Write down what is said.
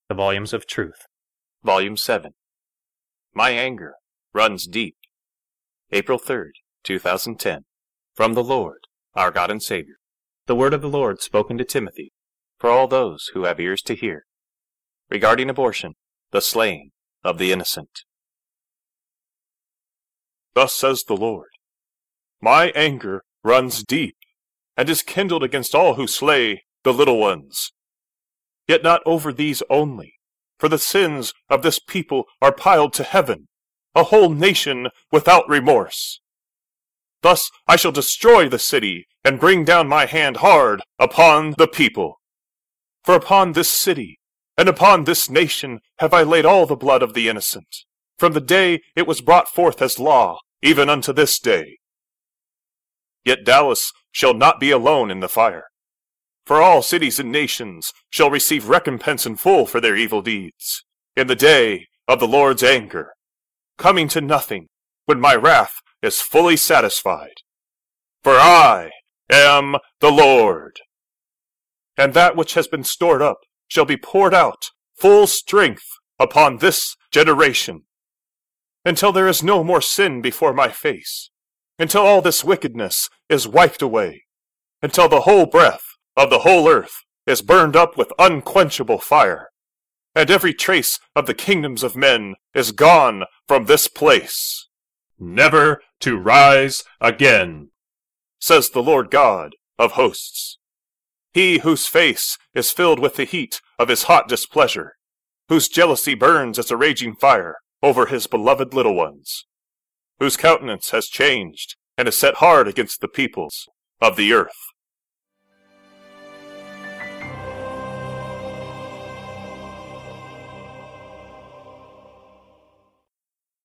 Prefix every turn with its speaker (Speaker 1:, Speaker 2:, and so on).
Speaker 1: The Volumes of Truth.
Speaker 2: Volume 7. My Anger Runs Deep. April 3rd, 2010. From the Lord, our God and Savior. The word of the Lord spoken to Timothy, for all those who have ears to hear. Regarding abortion, the slaying of the innocent. Thus says the Lord, My anger runs deep, and is kindled against all who slay the little ones. Yet not over these only, for the sins of this people are piled to heaven, a whole nation without remorse. Thus I shall destroy the city, and bring down my hand hard upon the people. For upon this city, and upon this nation have I laid all the blood of the innocent, from the day it was brought forth as law, even unto this day. Yet Dallas shall not be alone in the fire. For all cities and nations shall receive recompense in full for their evil deeds, in the day of the Lord's anger, coming to nothing, when my wrath is fully satisfied. For I am the Lord. And that which has been stored up shall be poured out, full strength, upon this generation, until there is no more sin before my face, until all this wickedness is wiped away, until the whole breath of the whole earth is burned up with unquenchable fire, and every trace of the kingdoms of men is gone from this place, never to rise again, says the Lord God of hosts. He whose face is filled with the heat of his hot displeasure, whose jealousy burns as a raging fire over his beloved little ones, whose countenance has changed and is set hard against the peoples of the earth.